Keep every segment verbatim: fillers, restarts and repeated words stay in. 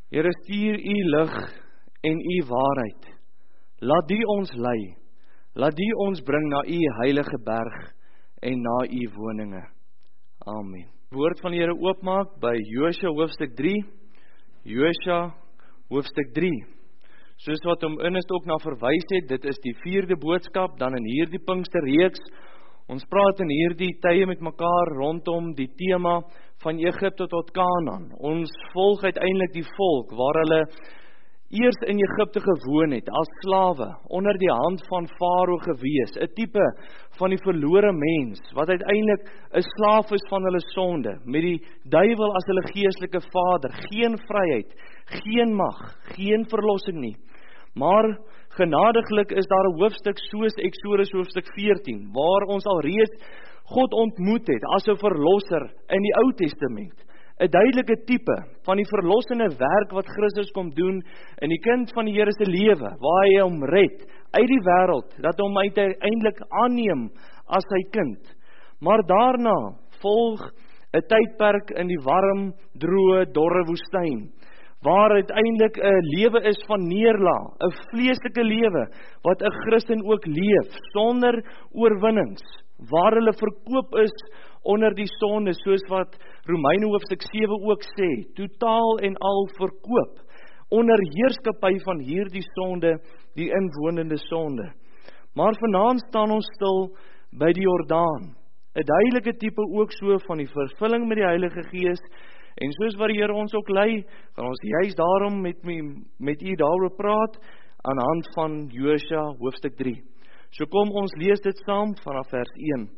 Here, stuur u lig en u waarheid. Laat die ons lei. Laat die ons bring na u heilige berg en na u woninge. Amen. Woord van die Here oopmaak by Josua hoofstuk drie. Josua hoofstuk drie. Soos wat hom Ernest ook na verwys het, dit is die vierde boodskap, dan in hierdie Pinksterreeks. Ons praat in hierdie tye met mekaar rondom die tema van Egipte tot Kanaan. Ons volg uiteindelik die volk waar hulle eers in Egipte gewoon het, as slawe, onder die hand van Farao gewees, 'n tipe van die verlore mens, wat uiteindelik 'n slaaf is van hulle sonde, met die duiwel as hulle geestelike vader, geen vryheid, geen mag, geen verlossing nie. Maar genadiglik is daar 'n hoofstuk soos Eksodus hoofstuk veertien, waar ons al reeds God ontmoet het as 'n verlosser in die Ou Testament. 'n duidelike tipe van die verlossende werk wat Christus kom doen in die kind van die Here se lewe, waar hy hom red uit die wêreld, dat hom uiteindelik aanneem as sy kind. Maar daarna volg 'n tydperk in die warm, droë, dorre woestyn, waar uiteindelik 'n lewe is van neerlaag, 'n vleeslike lewe, wat 'n Christen ook leef, sonder oorwinnings, waar hulle verkoop is onder die sonde, soos wat Romeine hoofstuk sewe ook sê, totaal en al verkoop, onder heerskappy van hierdie sonde, die inwonende sonde. Maar vanaand staan ons stil by die Jordaan, 'n duidelike tipe ook so van die vervulling met die Heilige Gees, en soos wat die Here ons ook lei, gaan ons juist daarom met, my, met u daaroor praat, aan hand van Josua hoofstuk drie. So kom ons lees dit saam vanaf vers een.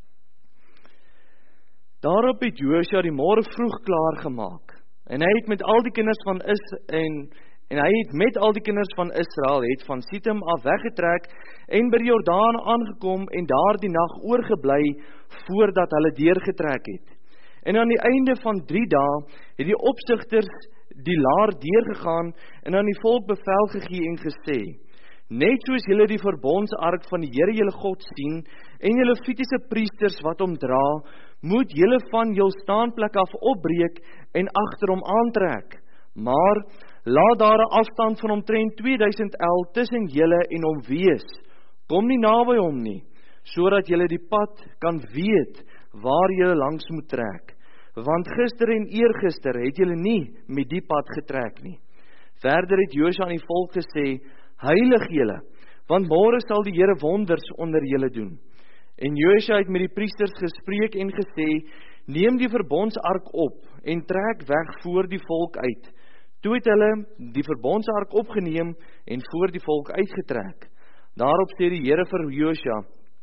Daarop het Josua die môre vroeg klaar gemaak, en hy het met al die kinders van Is en, en hy het met al die kinders van Israel het van Sitim af weggetrek en by die Jordaan aangekom en daar die nag oorgebly voordat hulle deurgetrek het. En aan die einde van drie dae het die opsigters die laar deurgegaan en aan die volk bevel gegee en gesê: net soos julle die verbondsark van die Here julle God sien en julle Levitiese priesters wat hom dra, moet julle van jul staanplek af opbreek en agter hom aantrek. Maar laat daar 'n afstand van omtrent tweeduisend el tussen julle en hom wees. Kom nie naby hom nie, sodat julle die pad kan weet waar julle langs moet trek. Want gister en eergister het julle nie met die pad getrek nie. Verder het Josua aan die volk gesê: heilig julle, want môre sal die Here wonders onder julle doen. En Josua het met die priesters gespreek en gesê: neem die verbondsark op en trek weg voor die volk uit. Toe het hulle die verbondsark opgeneem en voor die volk uitgetrek. Daarop sê die Here vir Josua: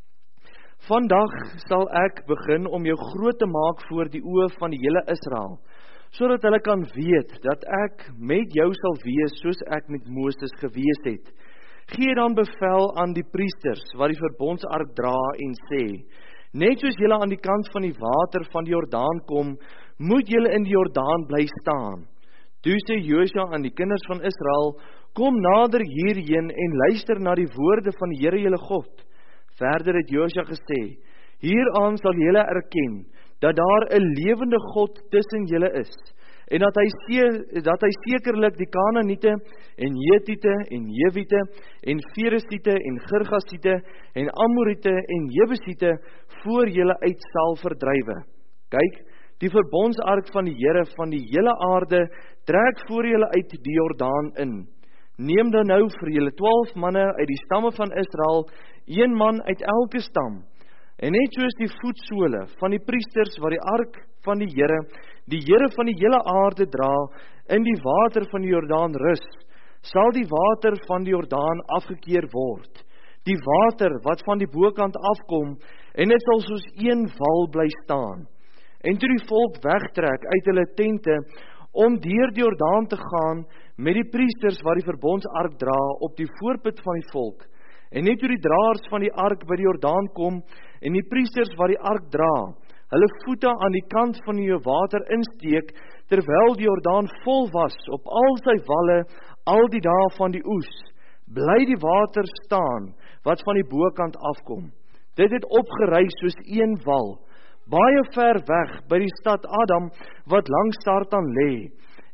vandag sal ek begin om jou groot te maak voor die oë van die hele Israel, sodat hulle kan weet dat ek met jou sal wees soos ek met Moses gewees het. Gee dan bevel aan die priesters wat die verbondsark dra en sê: net soos julle aan die kant van die water van die Jordaan kom, moet julle in die Jordaan bly staan. Toe sê Josua aan die kinders van Israel: kom nader hierheen en luister na die woorde van die Here julle God. Verder het Josua gesê: hieraan sal julle erken dat daar 'n lewende God tussen julle is, en dat hy, se, dat hy sekerlik die Kanaaniete en Hetiete en Jewiete en Feresiete en Girgasiete en Amoriete en Jebusiete voor julle uit sal verdrywe. Kyk, die verbondsark van die Here van die hele aarde trek voor julle uit die Jordaan in. Neem dan nou vir julle twaalf manne uit die stamme van Israel, een man uit elke stam, en net soos die voetsole van die priesters wat die ark van die Here, die Here van die hele aarde dra, in die water van die Jordaan rus, sal die water van die Jordaan afgekeer word. Die water wat van die bokant afkom, en dit sal soos een wal bly staan. En toe die volk wegtrek uit hulle tente, om deur die Jordaan te gaan, met die priesters wat die verbondsark dra, op die voorput van die volk. En net toe die draers van die ark by die Jordaan kom, en die priesters wat die ark dra, hulle voete aan die kant van die water insteek, terwyl die Jordaan vol was op al sy walle, al die dae van die oes, bly die water staan, wat van die bokant afkom. Dit het opgereis soos een wal, baie ver weg by die stad Adam, wat langs Tartan lê.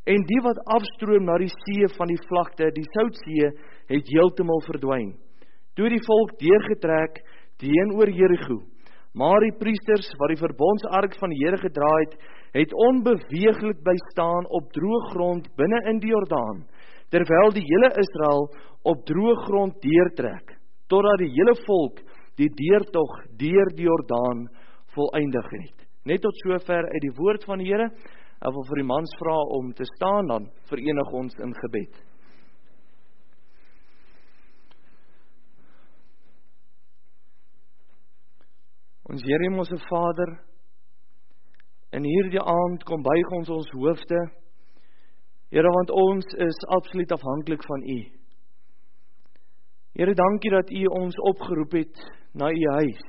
en die wat afstroom na die see van die vlakte, die Soutsee, het heeltemal verdwyn. Toe die volk deurgetrek teenoor Jerigo, maar die priesters wat die verbondsark van die Here gedra het, het onbeweeglik bly staan op droë grond binne in die Jordaan, terwyl die hele Israel op droë grond deurtrek, totdat die hele volk die deurtog deur die Jordaan volëindig het. Net tot sover uit die woord van die Here. Ek wil vir die mans vra om te staan, dan verenig ons in gebed. Ons Here Hemelse Vader, in hierdie aand kom buig ons ons hoofde, Here, want ons is absoluut afhanklik van U. Here, dankie dat U ons opgeroep het na U huis.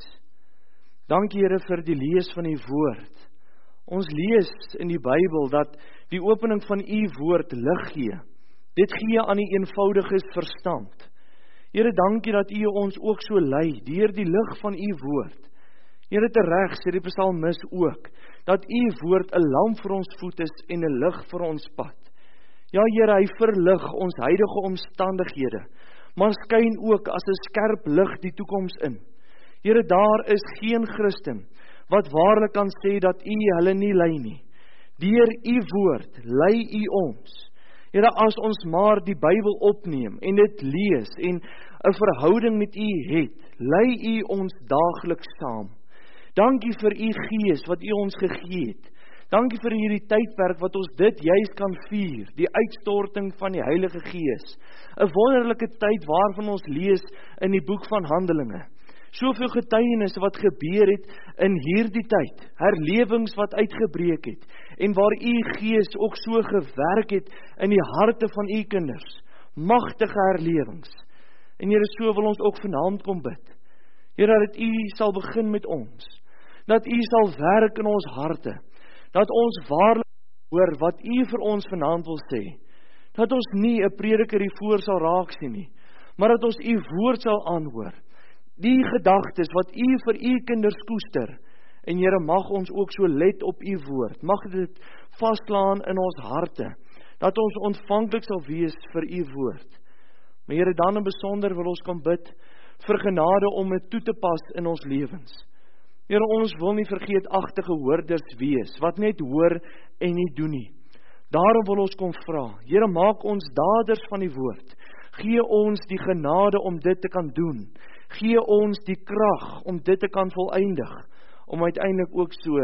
Dankie, Here, vir die lees van U woord. Ons lees in die Bybel dat die opening van U woord lig gee. Dit gee aan die eenvoudiges verstand. Here, dankie dat U ons ook so lei deur die lig van U woord. Here, tereg sê die psalmis ook, dat U woord 'n lamp vir ons voet is en 'n lig vir ons pad. Ja, Here, hy verlig ons huidige omstandighede, maar skyn ook as 'n skerp lig die toekoms in. Here, daar is geen Christen wat waarlik kan sê dat U hulle nie lei nie. Deur U woord lei U ons. Here, as ons maar die Bybel opneem en dit lees en 'n verhouding met U het, lei U ons daagliks saam. Dankie vir U Gees wat U ons gegee het. Dankie vir hierdie tydperk wat ons dit juist kan vier, die uitstorting van die Heilige Gees. 'n Wonderlike tyd waarvan ons lees in die boek van Handelinge. Soveel getuienisse wat gebeur het in hierdie tyd, herlewings wat uitgebreek het, en waar U Gees ook so gewerk het in die harte van U kinders. Magtige herlewings. En Here, so wil ons ook vanaand kom bid. Here, dat U sal begin met ons. Dat U sal werk in ons harte. Dat ons waarlik hoor wat U vir ons vanaand wil sê. Dat ons nie 'n prediker hier voor sal raak sien nie, maar dat ons U woord sal aanhoor. Die gedagtes wat U vir U kinders koester. En Here, mag ons ook so let op U woord. Mag dit vaslaan in ons harte, dat ons ontvanklik sal wees vir U woord. Maar Here, dan in besonder wil ons kom bid vir genade om dit toe te pas in ons lewens. Here, ons wil nie vergeetachtige hoorders wees, wat net hoor en nie doen nie. Daarom wil ons kom vra, Here, maak ons daders van die woord. Gee ons die genade om dit te kan doen. Gee ons die krag om dit te kan volëindig, om uiteindelik ook so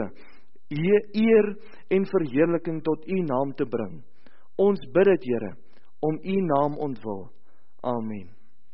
eer en verheerliking tot U naam te bring. Ons bid dit, Here, om U naam ontwil. Amen.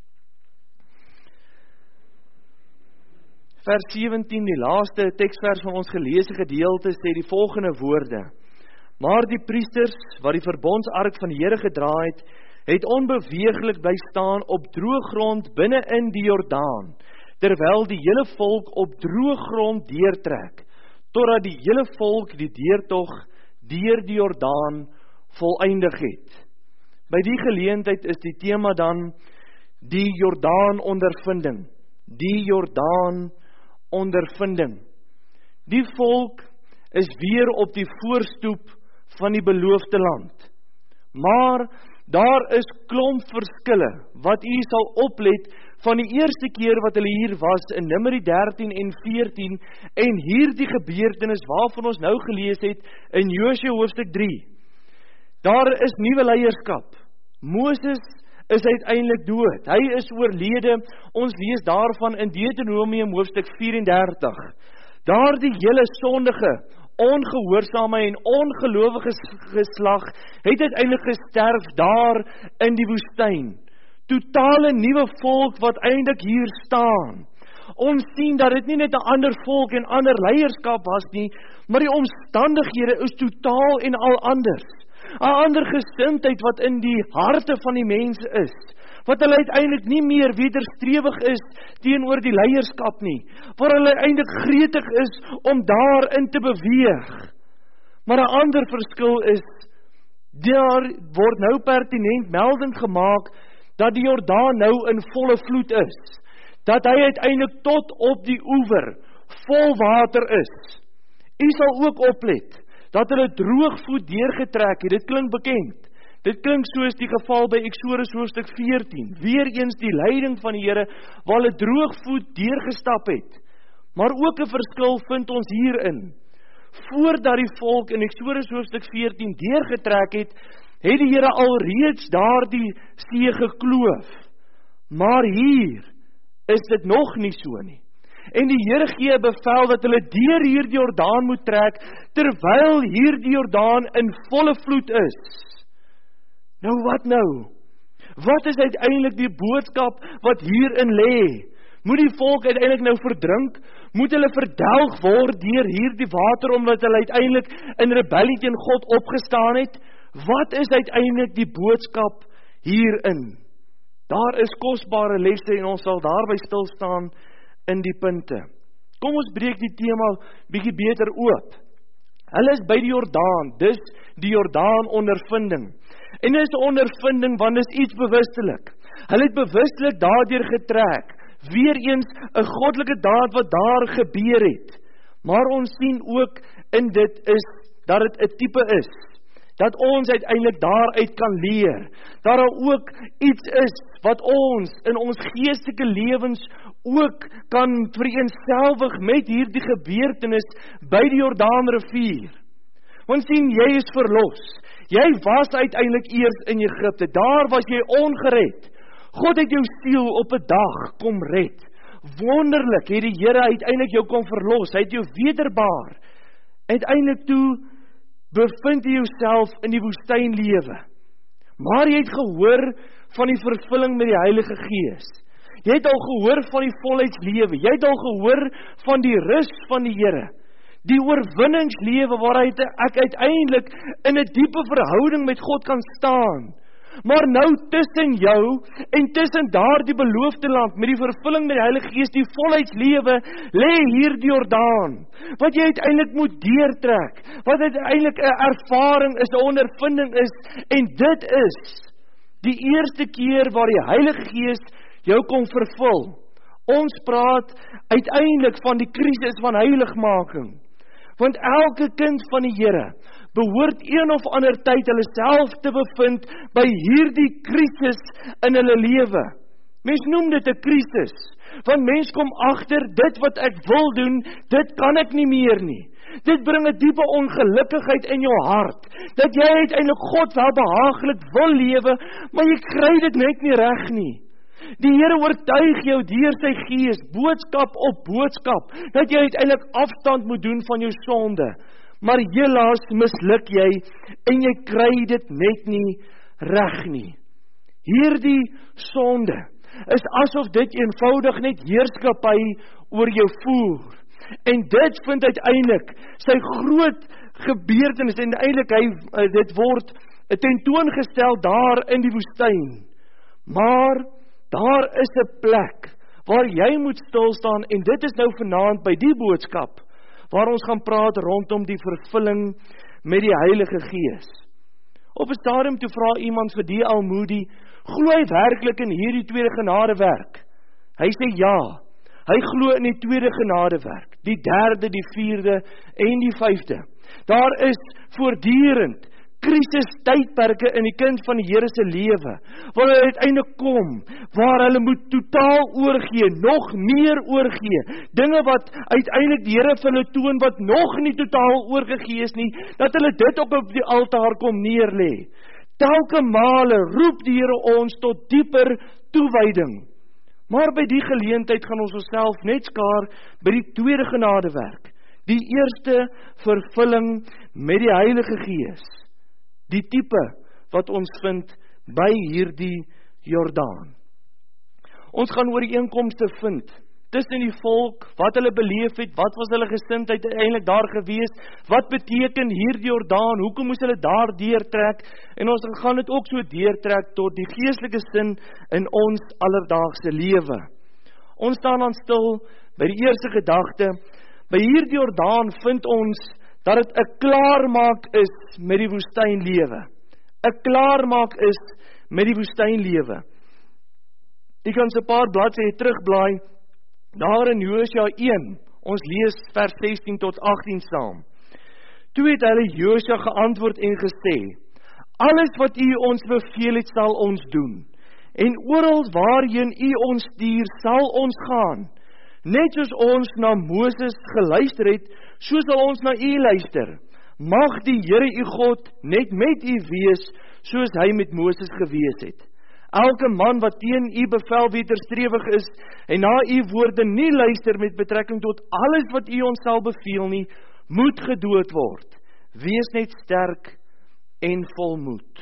Vers sewentien, die laaste teksvers van ons geleesde gedeelte, sê die volgende woorde: Maar die priesters, wat die verbondsark van die Here gedra het, het onbeweeglik bly staan op droë grond binne in die Jordaan, terwyl die hele volk op droë grond deurtrek, totdat die hele volk die deurtog deur die Jordaan volëindig het. By die geleentheid is die tema dan die Jordaan ondervinding. Die Jordaan ondervinding. Die volk is weer op die voorstoep van die beloofde land. Maar daar is klomp verskille wat U sal oplet van die eerste keer wat hulle hier was in Numeri dertien en veertien en hierdie gebeurtenis waarvan ons nou gelees het in Josua hoofstuk drie. Daar is nuwe leierskap. Moses is uiteindelik dood. Hy is oorlede. Ons lees daarvan in Deuteronomium hoofstuk vyf en dertig. Daar die hele sondige, ongehoorsame en ongelowige geslag het uiteindelik gesterf daar in die woestyn. Totale nuwe volk wat eintlik hier staan. Ons sien dat dit nie net 'n ander volk en ander leierskap was nie, maar die omstandighede is totaal en al anders. 'n Ander gesindheid wat in die harte van die mense is, wat hulle uiteindelik nie meer wederstrewig is teenoor die leierskap nie, waar hulle eintlik gretig is om daarin te beweeg. Maar 'n ander verskil is, daar word nou pertinent melding gemaak dat die Jordaan nou in volle vloed is, dat hy uiteindelik tot op die oewer vol water is. U sal ook oplet dat hulle droogvoet deurgetrek het. Dit klink bekend. Dit klink soos die geval by Eksodus hoofstuk veertien. Weereens die leiding van die Here, waar hulle droogvoet deurgestap het. Maar ook 'n verskil vind ons hierin. Voordat die volk in Eksodus hoofstuk veertien deurgetrek het, het die Here alreeds daardie see gekloof. Maar hier is dit nog nie so nie. En die Here gee 'n bevel dat hulle deur hierdie Jordaan moet trek, terwyl hierdie Jordaan in volle vloed is. Nou wat nou? Wat is uiteindelik die boodskap wat hierin lê? Moet die volk uiteindelik nou verdrink? Moet hulle verdelg word deur hierdie water, omdat hulle uiteindelik in rebellie teen God opgestaan het? Wat is uiteindelik die boodskap hierin? Daar is kosbare lesse en ons sal daarby stil staan in die punte. Kom ons breek die tema bietjie beter oop. Hulle is by die Jordaan, dis die Jordaan ondervinding. En dit is 'n ondervinding want dit is iets bewustelik. Hulle het bewustelik daardeur getrek. Weereens 'n goddelike daad wat daar gebeur het. Maar ons sien ook in dit is dat dit 'n tipe is. Dat ons uiteindelik daaruit kan leer. Dat daar ook iets is wat ons in ons geestelike lewens ook kan vereenselwig met hierdie gebeurtenis by die Jordaanrivier. Want sien, jy is verlos. Jy was uiteindelik eers in Egipte. Daar was jy ongered. God het jou siel op 'n dag kom red. Wonderlik het die Here uiteindelik jou kom verlos. Hy het jou wederbaar. Uiteindelik toe bevind jy jouself in die woestynlewe. Maar jy het gehoor van die vervulling met die Heilige Gees. Jy het al gehoor van die volheidslewe. Jy het al gehoor van die rus van die Here. Die oorwinningslewe waaruit ek uiteindelik in 'n diepe verhouding met God kan staan. Maar nou tussen jou en tussen daardie beloofde land met die vervulling met die Heilige Gees, die volheidslewe, lê hier die Jordaan. Wat jy uiteindelik moet deurtrek, wat uiteindelik 'n ervaring is, 'n ondervinding is, en dit is die eerste keer waar die Heilige Gees jou kom vervul. Ons praat uiteindelik van die krisis van heiligmaking. Want elke kind van die Here behoort een of ander tyd hulle self te bevind by hierdie krisis in hulle lewe. Mens noem dit 'n krisis, want mens kom agter dit wat ek wil doen, dit kan ek nie meer nie. Dit bring 'n diepe ongelukkigheid in jou hart, dat jy uiteindelik God wel behaaglik wil lewe, maar jy kry dit net nie reg nie. Die Here oortuig jou deur sy Gees, boodskap op boodskap, dat jy uiteindelik afstand moet doen van jou sonde. Maar helaas misluk jy, en jy kry dit net nie reg nie. Hierdie sonde is asof dit eenvoudig net heerskappy oor jou voer. En dit vind uiteindelik sy groot gebeurtenis, en uiteindelik hy, dit word tentoongestel daar in die woestyn. Maar daar is 'n plek waar jy moet stil staan, en dit is nou vanaand by die boodskap waar ons gaan praat rondom die vervulling met die Heilige Gees. Op 'n stadium toe vra iemand vir die Almoedi, glo hy werklik in hierdie tweede genadewerk? Hy sê ja, hy glo in die tweede genadewerk, die derde, die vierde en die vyfde. Daar is voortdurend krisis tydperke in die kind van die Here se lewe, waar hulle uiteindelik kom, waar hulle moet totaal oorgee, nog meer oorgee, dinge wat uiteindelik die Here vir hulle toon, wat nog nie totaal oorgegee is nie, dat hulle dit ook op die altaar kom neerlê. Telke male roep die Here ons tot dieper toewyding. Maar by die geleentheid gaan ons onsself net skaar by die tweede genadewerk, die eerste vervulling met die Heilige Gees. Die tipe wat ons vind by hierdie Jordaan. Ons gaan ooreenkomste vind tussen die volk, wat hulle beleef het, wat was hulle gesindheid uiteindelik daar gewees, wat beteken hierdie Jordaan, hoekom moes hulle daar deurtrek, en ons gaan dit ook so deurtrek tot die geestelike sin in ons alledaagse lewe. Ons staan dan stil by die eerste gedagte. By hierdie Jordaan vind ons dat dit 'n klaarmaak is met die woestynlewe. 'n Klaarmaak is met die woestynlewe. Jy kan so 'n paar bladsye terugblaai, daar in Hosea een, ons lees vers sestien tot agttien saam. Toe het hulle Josua geantwoord en gesê, alles wat u ons beveel het, sal ons doen, en oral waarheen u ons stuur, sal ons gaan. Net soos ons na Moses geluister het, so sal ons na u luister. Mag die Here u God net met u wees, soos hy met Moses gewees het. Elke man wat teen u bevel weerstrewig is, en na u woorde nie luister met betrekking tot alles wat u ons sal beveel nie, moet gedood word. Wees net sterk en volmoed.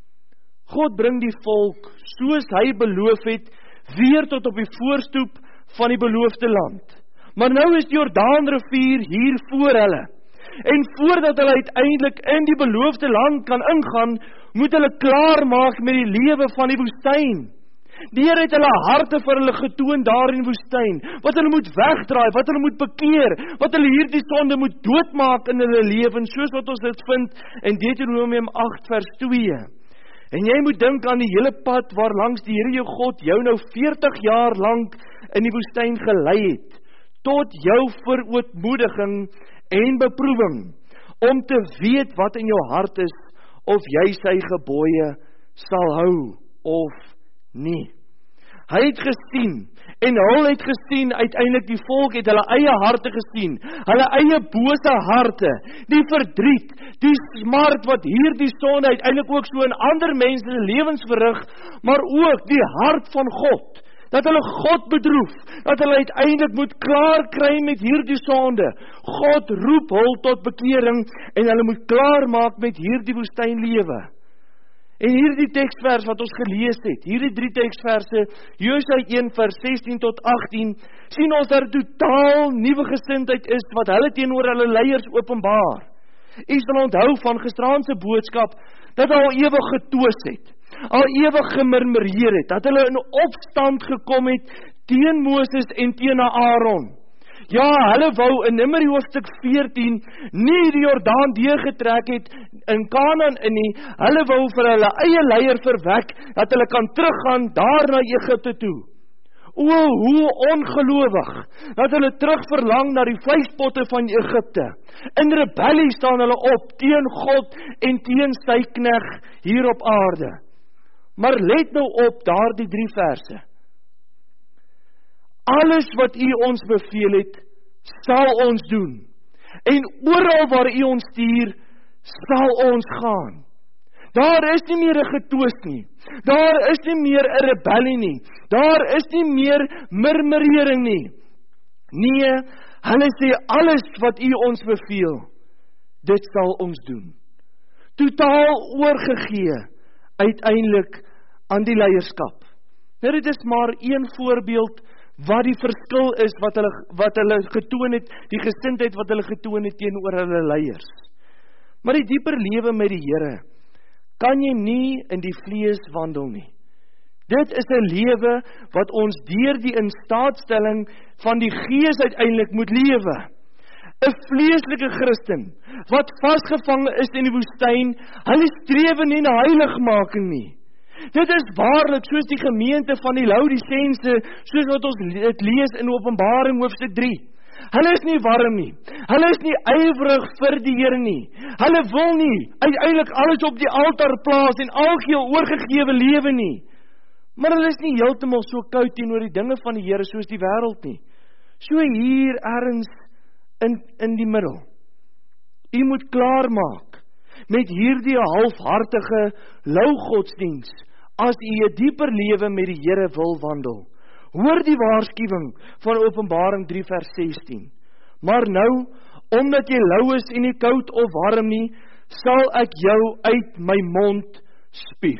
God bring die volk, soos hy beloof het, weer tot op die voorstoep van die beloofde land. Maar nou is die Jordaanrivier hier voor hulle. En voordat hulle uiteindelik in die beloofde land kan ingaan, moet hulle klaar maak met die lewe van die woestyn. Die Here het hulle harte vir hulle getoon daar in die woestyn, wat hulle moet wegdraai, wat hulle moet bekeer, wat hulle hierdie sonde moet doodmaak in hulle lewens, soos wat ons dit vind in Deuteronomium agt vers twee. En jy moet dink aan die hele pad waar langs die Here jou God jou nou veertig jaar lank in die woestyn gelei het, tot jou verootmoediging en beproewing, om te weet wat in jou hart is, of jy sy gebooie sal hou, of nie. Hy het gesien, en hulle het gesien, uiteindelik die volk het hulle eie harte gesien, hulle eie bose harte, die verdriet, die smart wat hier die sonde uiteindelik ook so in ander mense se lewens verrig, maar ook die hart van God, dat hulle God bedroef, dat hulle uiteindelik moet klaar kry met hierdie sonde. God roep hul tot bekering, en hulle moet klaar maak met hierdie woestynlewe. En hierdie teksvers wat ons gelees het, hierdie drie teksverse, Josua een vers sestien tot agtien, sien ons dat totaal nuwe gesindheid is, wat hulle teenoor hulle leiers openbaar. U sal onthou van gisteraand se boodskap, dat hulle al ewig getwis het, al ewig gemurmureer het, dat hulle in opstand gekom het teen Moses en teen Aaron. Ja, hulle wou in Numeri hoofstuk veertien nie die Jordaan deurgetrek het in Kanaan in nie, hulle wou vir hulle eie leier verwek, dat hulle kan teruggaan daar na Egipte toe. O, hoe ongelowig, dat hulle terug verlang na die vleispotte van Egipte. In rebellie staan hulle op teen God en teen sy knegt hier op aarde. Maar let nou op daardie drie verse. Alles wat u ons beveel het, sal ons doen. En oral waar u ons stuur, sal ons gaan. Daar is nie meer 'n getwis nie. Daar is nie meer 'n rebellie nie. Daar is nie meer murmurering nie. Nee, hulle sê alles wat u ons beveel, dit sal ons doen. Totaal oorgegee uiteindelik aan die leierskap. Nou dit is maar een voorbeeld wat die verskil is wat hulle wat hulle getoon het, die gesindheid wat hulle getoon het teenoor hulle leiers. Maar die dieper lewe met die Here kan jy nie in die vlees wandel nie. Dit is 'n lewe wat ons deur die instaatstelling van die Gees uiteindelik moet lewe. 'n Vleeslike Christen wat vasgevang is in die woestyn, hulle streef nie na heiligmaking nie. Dit is waarlik soos die gemeente van die Laodisense, soos wat ons dit lees in Openbaring hoofstuk drie. Hulle is nie warm nie. Hulle is nie ywerig vir die Here nie. Hulle wil nie uiteindelik alles op die altaar plaas en algeheel oorgegewe lewe nie. Maar hulle is nie heeltemal so koud teenoor die dinge van die Here soos die wêreld nie. So hier ergens in in die middel. U moet klaar maak met hierdie halfhartige lou godsdiens as u 'n dieper lewe met die Here wil wandel. Hoor die waarskuwing van Openbaring drie vers sestien. Maar nou, omdat jy lou is en nie koud of warm nie, sal ek jou uit my mond spieg.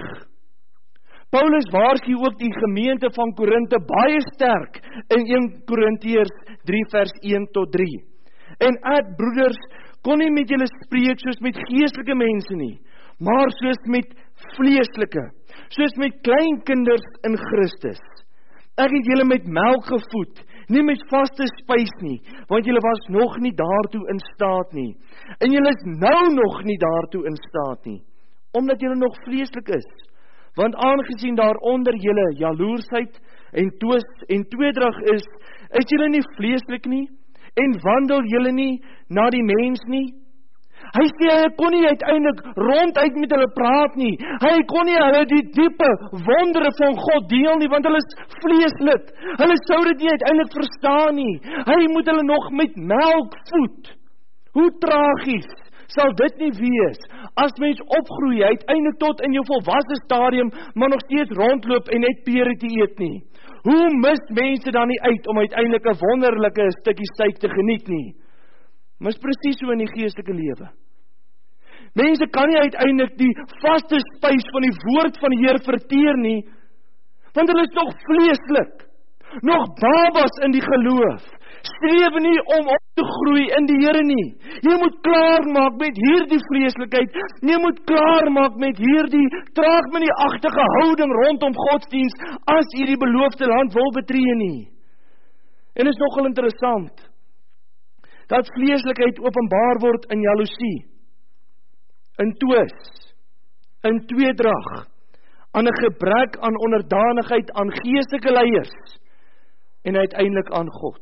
Paulus waarsku ook die gemeente van Korinte baie sterk in een Korintiërs drie vers een tot drie. En ek, broeders, kon nie met julle spreek soos met geestelike mense nie, maar soos met vleeslike, soos met kleinkinders in Christus. Ek het julle met melk gevoed, nie met vaste spys nie, want julle was nog nie daartoe in staat nie. En julle is nou nog nie daartoe in staat nie, omdat julle nog vleeslik is. Want aangesien daar onder julle jaloersheid en twis en tweedrag is, is julle nie vleeslik nie, en wandel julle nie na die mens nie. Hy sê, hy kon nie uiteindelik ronduit met hulle praat nie. Hy kon nie hulle die diepe wondere van God deel nie, want hulle is vleeslik. Hulle sou dit nie uiteindelik verstaan nie. Hy moet hulle nog met melk voed. Hoe tragies sal dit nie wees, as mens opgroei, uiteindelik tot in jou volwasse stadium, maar nog steeds rondloop en net pere te eet nie. Hoe mis mense dan nie uit, om uiteindelik 'n wonderlike stukkie steak te geniet nie? Mis presies so in die geestelike lewe. Mense kan nie uiteindelik die vaste spys van die woord van die Here verteer nie, want hulle is nog vleeslik, nog babas in die geloof, streef nie om op te groei in die Here nie. Jy moet klaar maak met hierdie vleeslikheid, jy moet klaar maak met hierdie traagmenieagtige houding rondom godsdienst, as jy die beloofde land wil betree nie. En is nogal interessant, dat vleeslikheid openbaar word in jaloesie, in twis, in tweedrag, aan 'n gebrek aan onderdanigheid aan geestelike leiers, en uiteindelik aan God.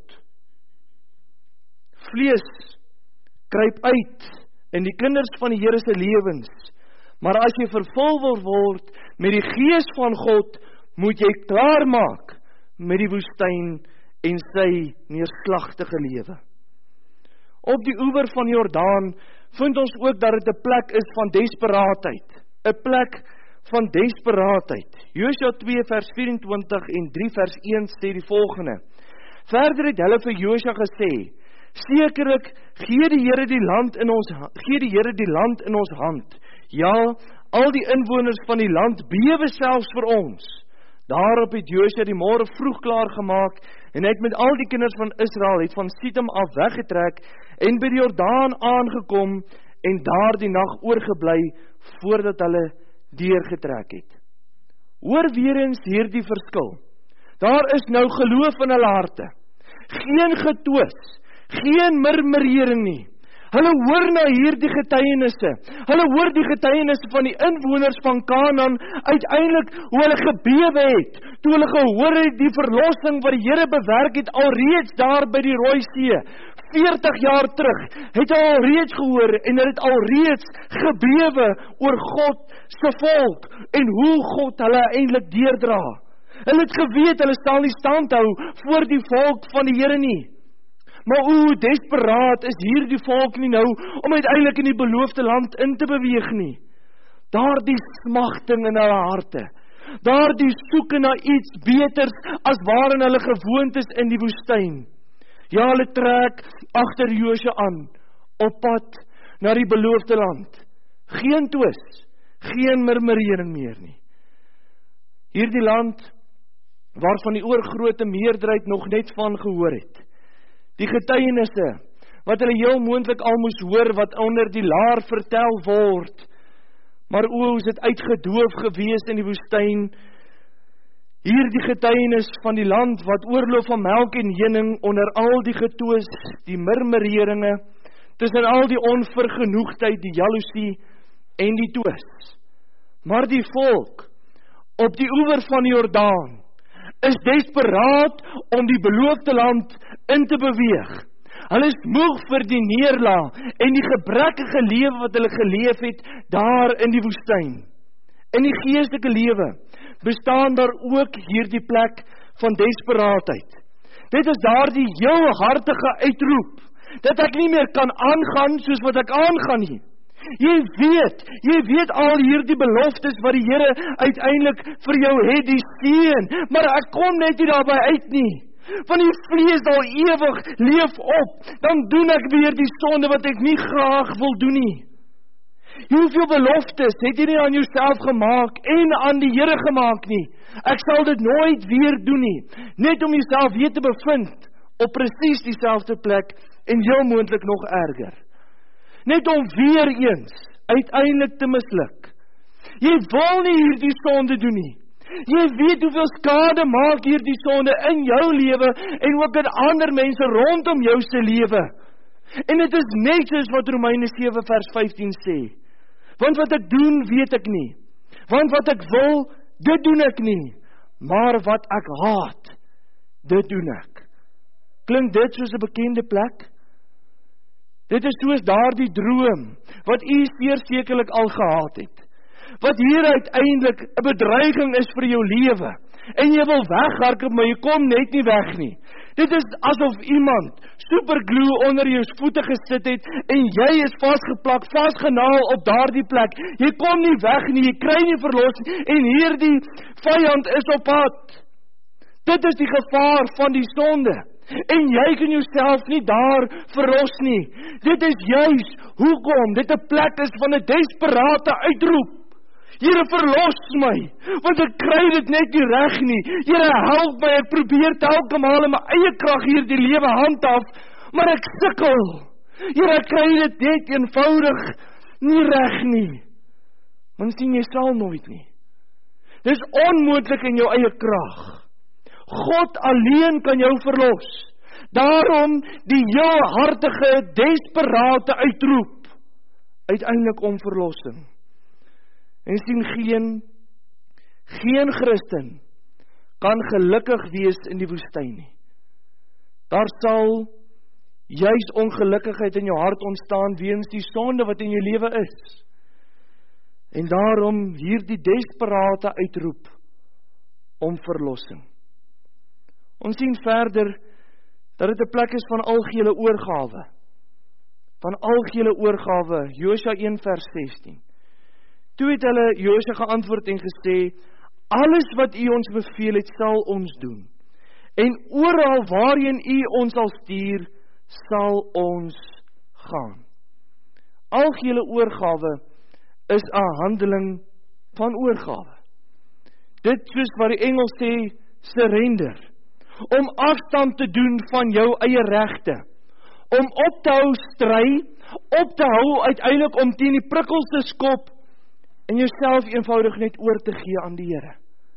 Vlees kruip uit in die kinders van die Here se lewens, maar as jy vervul wil word met die gees van God, moet jy klaarmaak met die woestyn en sy neerslagtige lewe. Op die oewer van Jordaan vind ons ook dat dit 'n plek is van desperaatheid, 'n plek van desperaatheid. Josua twee vers vyf-en-twintig en drie vers een sê die volgende: Verder het hulle vir Josua gesê: Sekerlik gee die Here die land in ons gee die Here die land in ons hand. Ja, al die inwoners van die land bewe selfs vir ons. Daarop het Josua die môre vroeg klaar gemaak en hy het met al die kinders van Israel het van Sitim af weggetrek en by die Jordaan aangekom en daar die nag oorgebly voordat hulle deurgetrek het. Hoor weer eens hierdie verskil. Daar is nou geloof in hulle harte. Geen getwis, geen murmurering nie. Hulle hoor na hierdie getuienisse. Hulle hoor die getuienisse van die inwoners van Kanaan, uiteindelik hoe hulle gebewe het, toe hulle gehoor het die verlossing wat die Here bewerk het, alreeds daar by die Rooi See, veertig jaar terug, het hulle alreeds gehoor, en hulle het alreeds gebewe oor God se volk, en hoe God hulle eintlik deurdra. Hulle het geweet, hulle sal nie stand hou voor die volk van die Here nie. Maar hoe desperaat is hierdie volk nie nou, om uiteindelik in die beloofde land in te beweeg nie. Daar die smagting in hulle harte, daar die soeke na iets beters, as waarin hulle gewoond is in die woestyn. Ja, hulle trek agter Josua aan, op pad na die beloofde land. Geen twis, geen murmurering meer nie. Hierdie land, waarvan die oorgrote meerderheid nog net van gehoor het. Die getuienisse, wat hulle heel moontlik al moes hoor, wat onder die laar vertel word, maar o, is dit uitgedoof gewees in die woestyn. Hier die getuienis van die land, wat oorloop van melk en honing, onder al die getoes, die murmureringe, tussen al die onvergenoegdheid, die jaloesie en die twis. Maar die volk, op die oewer van die Jordaan, is desperaat om die beloofde land in te beweeg. Hulle is moeg vir die neerlaag en die gebrekkige lewe wat hulle geleef het daar in die woestyn. In die geestelike lewe bestaan daar ook hierdie plek van desperaatheid. Dit is daar die heel hartige uitroep, dat ek nie meer kan aangaan soos wat ek aangaan nie. Jy weet, jy weet al hierdie beloftes wat die Here uiteindelik vir jou het, die seën, maar ek kom net nie daarby uit nie. Van die vlees al ewig leef op, dan doen ek weer die sonde wat ek nie graag wil doen nie. Hoeveel beloftes het jy nie aan jouself gemaak en aan die Here gemaak nie? Ek sal dit nooit weer doen nie, net om jouself weer te bevind op presies dieselfde plek en heel moontlik nog erger. Net om weer eens uiteindelik te misluk. Jy wil nie hierdie sonde doen nie. Jy weet hoeveel skade maak hierdie sonde in jou lewe en ook in ander mense rondom jou se lewe. En dit is net soos wat Romeine sewe vers vyftien sê. Want wat ek doen, weet ek nie. Want wat ek wil, dit doen ek nie. Maar wat ek haat, dit doen ek. Klink dit soos 'n bekende plek? Dit is soos daardie droom, wat u sekerlik al gehad het, wat hier uiteindelik 'n bedreiging is vir jou lewe, en jy wil weghardloop, maar jy kom net nie weg nie. Dit is asof iemand superglue onder jou voete gesit het, en jy is vasgeplak, vasgenaal op daardie plek. Jy kom nie weg nie, jy kry nie verlossing, en hierdie vyand is op pad. Dit is die gevaar van die sonde. En jy kan jouself nie daar verlos nie. Dit is juis hoekom dit 'n plek is van 'n desperate uitroep. Here, verlos my, want ek kry dit net nie reg nie. Here, help my, ek probeer telke male in my eie krag hier die lewe handhaaf, maar ek sukkel. Here, ek kry dit net eenvoudig nie reg nie. Want sien, jy sal nooit nie. Dit is onmoontlik in jou eie krag. God alleen kan jou verlos. Daarom die heelhartige, desperate uitroep, uiteindelik om verlossing. En sien, geen, geen Christen kan gelukkig wees in die woestyn nie. Daar sal juis ongelukkigheid in jou hart ontstaan weens die sonde wat in jou lewe is. En daarom hierdie desperate uitroep om verlossing. Ons sien verder dat dit 'n plek is van algehele oorgawe. Van algehele oorgawe, Josua een vers sestien. Toe het hulle Josua geantwoord en gesê, alles wat u ons beveel het, sal ons doen. En oral waarheen u ons sal stuur, sal ons gaan. Algehele oorgawe is 'n handeling van oorgawe. Dit soos wat die Engels sê, surrender. Om afstand te doen van jou eie regte, om op te hou stry, op te hou uiteindelik om teen die prikkels te skop, en jouself eenvoudig net oor te gee aan die Here.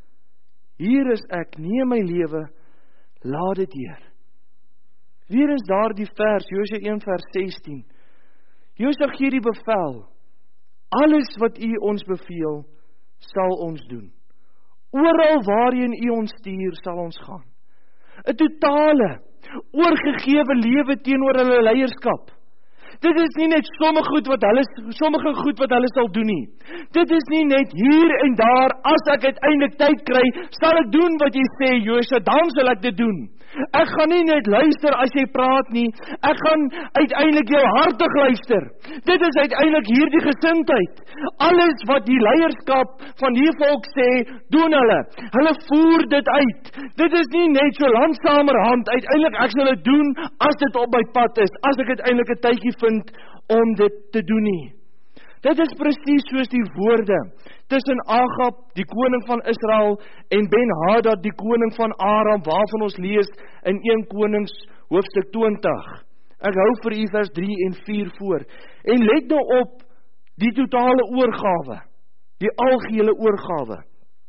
Hier is ek, neem my lewe, laat dit Heer. Weer is daar die vers, Josua een vers sestien. Josua gee die bevel, alles wat u ons beveel, sal ons doen. Oral waarheen u ons stuur, sal ons gaan. 'n totale, oorgegewe lewe teenoor hulle leierskap. Dit is nie net sommige goed wat hulle sommige goed wat hulle sal doen nie. Dit is nie net hier en daar, as ek uiteindelik tyd kry, sal ek doen wat jy sê, Josua, dan sal ek dit doen. Ek gaan nie net luister as jy praat nie, ek gaan uiteindelik jou hartig luister. Dit is uiteindelik hierdie gesindheid. Alles wat die leierskap van die volk sê, doen hulle. Hulle voer dit uit. Dit is nie net so langsamerhand, uiteindelik ek sal dit doen, as dit op my pad is, as ek uiteindelik 'n tydjie vind om dit te doen nie. Dit is presies soos die woorde tussen Agab, die koning van Israel, en Ben-Hadad, die koning van Aram, waarvan ons lees in Eerste Konings hoofstuk twintig. Ek hou vir u vers drie en vier voor. En let nou op die totale oorgawe, die algehele oorgawe.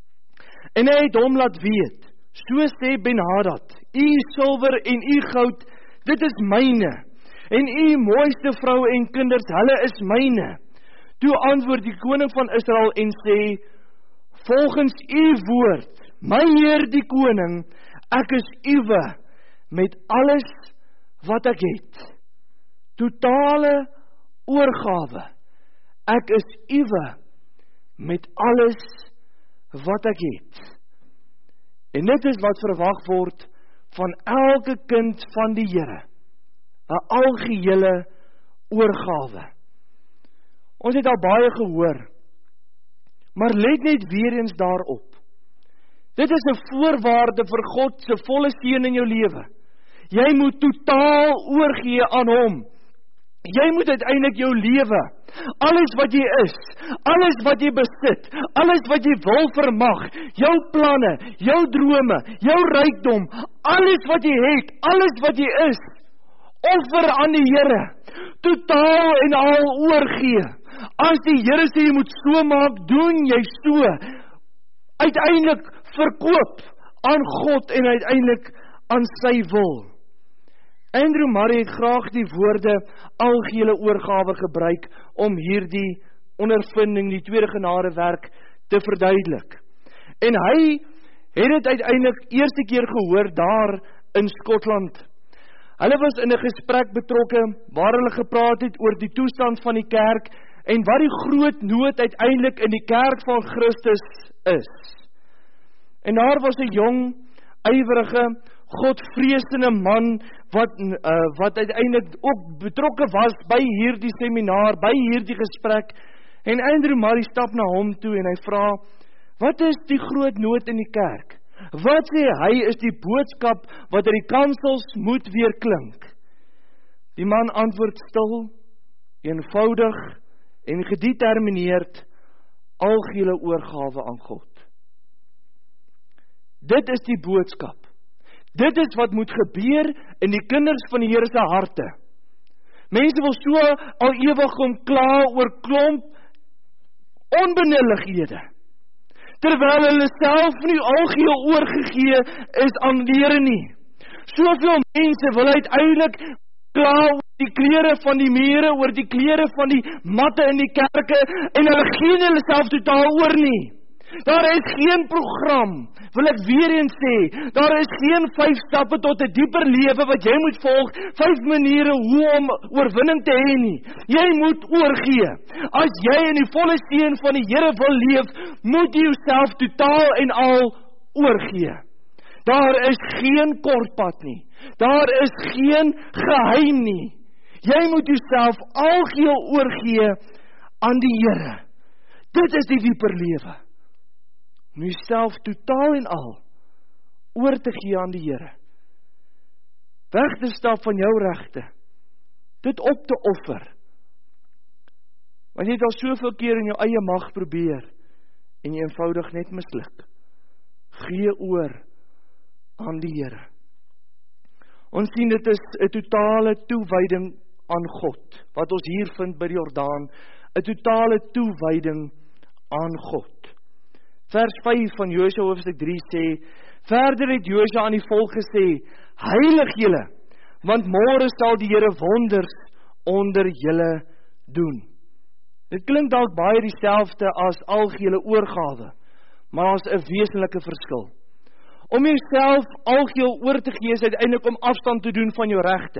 En hy het hom laat weet, so sê Ben-Hadad, u silwer en u goud, dit is myne, en u mooiste vrou en kinders, hulle is myne. Toe antwoord die koning van Israel en sê, volgens u woord, my Heer die koning, ek is uwe met alles wat ek het. Totale oorgawe, ek is uwe met alles wat ek het. En dit is wat verwag word van elke kind van die Here, 'n algehele oorgawe. Ons het al baie gehoor, maar let net weer eens daarop. Dit is 'n voorwaarde vir God se volle seën in jou lewe. Jy moet totaal oorgee aan hom. Jy moet uiteindelik jou lewe, alles wat jy is, alles wat jy besit, alles wat jy wil vermag, jou planne, jou drome, jou rykdom, alles wat jy het, alles wat jy is, offer aan die Here, totaal en al oorgee. As die Here sê jy moet so maak, doen jy so. Uiteindelik verkoop aan God en uiteindelik aan sy wil. Andrew Murray het graag die woorde algehele oorgawe gebruik om hierdie ondervinding, die tweede genadewerk, te verduidelik. En hy het dit uiteindelik eerste keer gehoor daar in Skotland. Hulle was in 'n gesprek betrokke waar hulle gepraat het oor die toestand van die kerk en wat die groot nood uiteindelik in die kerk van Christus is. En daar was 'n jong, ywerige, godvreesende man wat uh, wat uiteindelik ook betrokke was by hierdie seminaar, by hierdie gesprek. En Andrew Murray stap na hom toe en hy vra, wat is die groot nood in die kerk? Wat sê hy is die boodskap wat uit die kansels moet weer klink? Die man antwoord stil, eenvoudig en gedetermineerd, algehele oorgawe aan God. Dit is die boodskap. Dit is wat moet gebeur in die kinders van die Here se harte. Mense wil so al ewig om kla oor klomp onbenullighede, terwyl hulle self nie algeheel oorgegee is aan die Here nie. Soveel mense wil uiteindelik kla oor die klere van die mure, oor die klere van die matte in die kerke, en hulle gee hulle self totaal oor nie. Daar is geen program, wil ek weer eens sê, daar is geen vyf stappe tot 'n dieper lewe wat jy moet volg, vyf maniere hoe om oorwinning te hê nie. Jy moet oorgee. As jy in die volle seën van die Here wil leef, moet jy jouself totaal en al oorgee. Daar is geen kortpad nie. Daar is geen geheim nie. Jy moet jouself algeheel oorgee aan die Here. Dit is die dieper lewe. Om jouself totaal en al oor te gee aan die Here. Weg te stap van jou regte. Dit op te offer. Want jy het al soveel keer in jou eie mag probeer en jy eenvoudig net misluk. Gee oor aan die Here. Ons sien dit is 'n totale toewyding aan God, wat ons hier vind by die Jordaan, 'n totale toewyding aan God. Vers vyf van Josua hoofstuk drie sê, verder het Josua aan die volk gesê, heilig julle, want môre sal die Here wonders onder julle doen. Dit klink dalk baie dieselfde as algehele oorgawe, maar daar is 'n wesenlike verskil. Om jouself algeheel oor te gee is uiteindelik om afstand te doen van jou regte,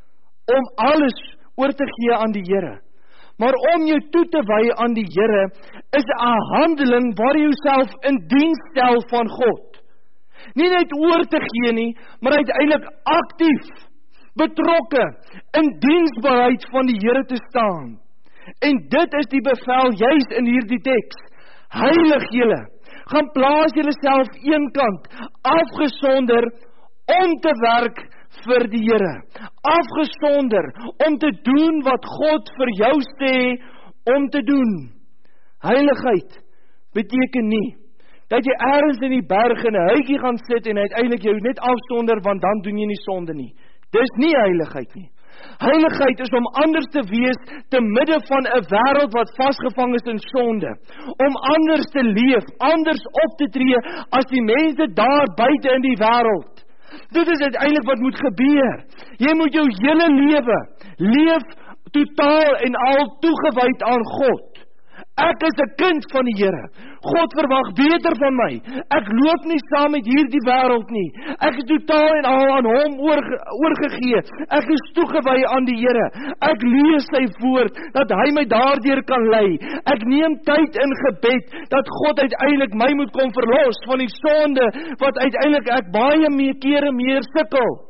om alles oor te gee aan die Here. Maar om jou toe te wy aan die Here is 'n handeling waar jy jouself in diens stel van God. Nie net oor te gee nie, maar uiteindelik aktief, betrokke, in diensbaarheid van die Here te staan. En dit is die bevel juis in hierdie teks. Heilig julle, gaan plaas julle self eenkant, afgesonder om te werk vir die Here, afgesonder om te doen wat God vir jou sê om te doen. Heiligheid beteken nie dat jy ergens in die berg in 'n huitjie gaan sit en uiteindelik jou net afsonder, want dan doen jy nie sonde nie. Dis nie heiligheid nie. Heiligheid is om anders te wees te midde van 'n wêreld wat vasgevang is in sonde. Om anders te leef, anders op te tree as die mense daar buite in die wêreld. Dit is uiteindelik wat moet gebeur. Jy moet jou hele lewe leef totaal en al toegewyd aan God. Ek is 'n kind van die Here. God verwag beter van my. Ek loop nie saam met hierdie wêreld nie. Ek is totaal en al aan hom oorge, oorgegee. Ek is toegewy aan die Here. Ek lees sy woord, dat hy my daardeur kan lei. Ek neem tyd in gebed, dat God uiteindelik my moet kom verlos van die sonde, wat uiteindelik ek baie meer kere meer sukkel.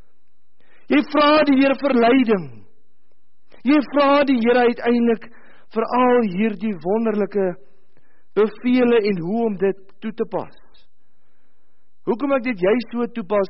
Jy vra die Here vir leiding. Jy vra die Here uiteindelik vir al hierdie wonderlike bevele en hoe om dit toe te pas. Hoekom ek dit juist so toepas?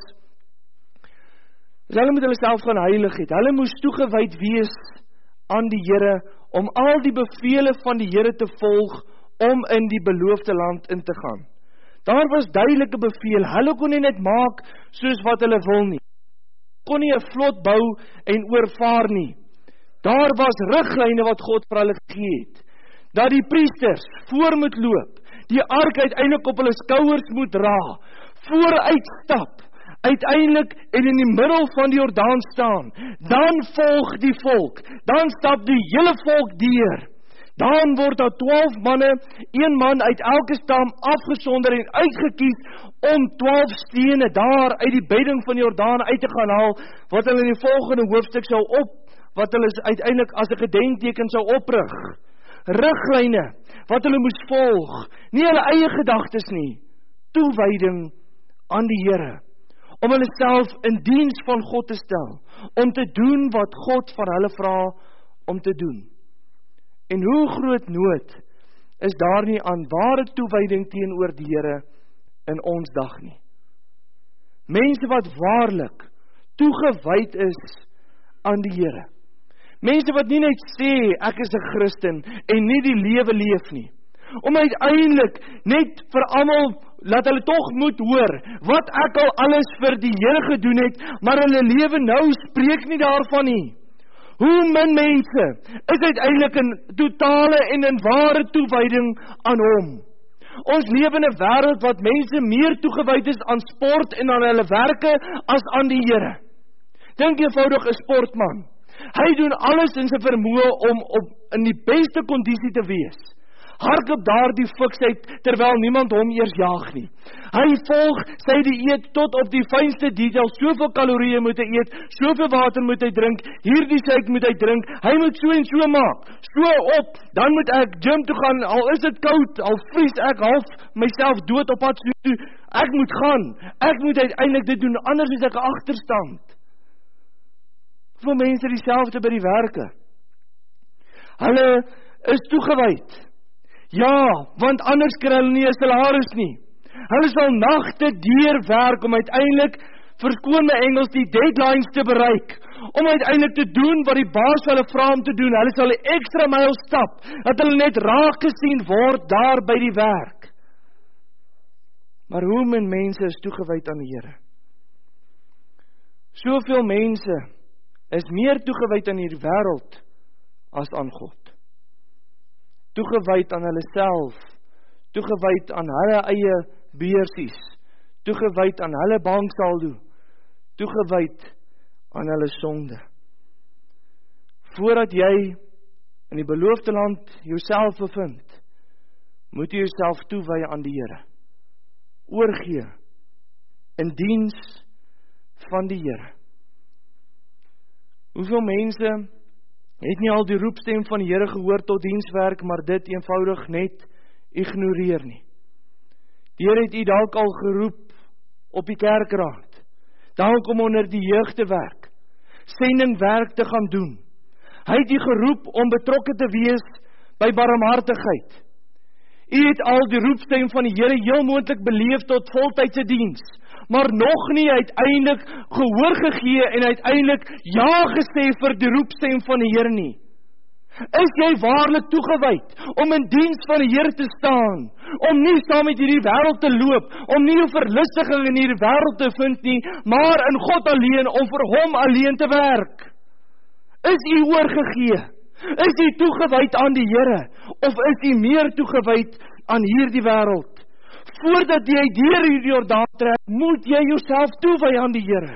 Hulle moet hulle self gaan heilig het. Hulle moes toegewyd wees aan die Here om al die bevele van die Here te volg om in die beloofde land in te gaan. Daar was duidelike beveel. Hulle kon nie net maak soos wat hulle wil nie. Kon nie 'n vlot bou en oorvaar nie. Daar was riglyne wat God vir hulle gegee het. Dat die priesters voor moet loop, die ark uiteindelik op hulle skouers moet dra, vooruit stap, uiteindelik en in die middel van die Jordaan staan, dan volg die volk, dan stap die hele volk deur. Dan word daar twaalf manne, een man uit elke stam afgesonder en uitgekies om twaalf stene daar uit die bedding van Jordaan uit te gaan haal, wat hulle in die volgende hoofstuk sou op, wat hulle uiteindelik as 'n gedenkteken sou oprig. Riglyne, wat hulle moes volg, nie hulle eie gedagtes nie, toewyding aan die Here, om hulle self in diens van God te stel, om te doen wat God van hulle vra om te doen. En hoe groot nood is daar nie aan ware toewyding teenoor die Here in ons dag nie. Mense wat waarlik toegewyd is aan die Here. Mense wat nie net sê, ek is 'n Christen, en nie die lewe leef nie. Om uiteindelik net vir almal, laat hulle tog moet hoor, wat ek al alles vir die Here gedoen het, maar hulle lewe nou spreek nie daarvan nie. Hoe min mense is uiteindelik in totale en in ware toewyding aan hom. Ons leef in 'n wêreld wat mense meer toegewyd is aan sport en aan hulle werke as aan die Here. Dink eenvoudig 'n sportman. Hy doen alles in sy vermoë om op in die beste kondisie te wees. Hardloop daardie fiksheid terwyl niemand hom eers jaag nie. Hy volg sy dieet tot op die fynste detail, soveel kalorieë moet hy eet, soveel water moet hy drink, hierdie suiker moet hy drink, hy moet so en so maak, so op, dan moet ek gym toe gaan, al is dit koud, al vries ek half myself dood op pad toe, ek moet gaan, ek moet uiteindelik dit doen, anders is ek 'n agterstand. Vir mense dieselfde by die werke. Hulle is toegewyd. Ja, want anders kry hulle nie 'n salaris nie. Hulle sal nagte deur werk om uiteindelik, verskoon my Engels, die deadlines te bereik, om uiteindelik te doen wat die baas hulle vra om te doen. Hulle sal 'n ekstra myl stap, dat hulle net raak gesien word daar by die werk. Maar hoe min mense is toegewyd aan die Here? Soveel mense is meer toegewyd aan hierdie wêreld as aan God. Toegewyd aan hulle self, toegewyd aan hulle eie beursies, toegewyd aan hulle banksaldo, toegewyd aan hulle sonde. Voordat jy in die beloofde land jouself bevind, moet jy jouself toewy aan die Here. Oorgee in diens van die Here. Hoeveel mense het nie al die roepstem van die Here gehoor tot dienswerk, maar dit eenvoudig net ignoreer nie. Die Here het u dalk al geroep op die kerkraad, dalk om onder die jeug te werk, sendingwerk te gaan doen. Hy het u geroep om betrokke te wees by barmhartigheid. U het al die roepstem van die Here heel moontlik beleef tot voltydse diens, maar nog nie uiteindelik gehoor gegee en uiteindelik ja gesê vir die roepstem van die Here nie. Is jy waarlik toegewyd om in diens van die Here te staan, om nie saam met hierdie wêreld te loop, om nie 'n verlustiging in hierdie wêreld te vind nie, maar in God alleen, om vir hom alleen te werk? Is u oorgegee? Is u toegewyd aan die Here, of is u meer toegewyd aan hierdie wêreld? Voordat jy deur hierdie Jordaan trek, moet jy jouself toewy aan die Here.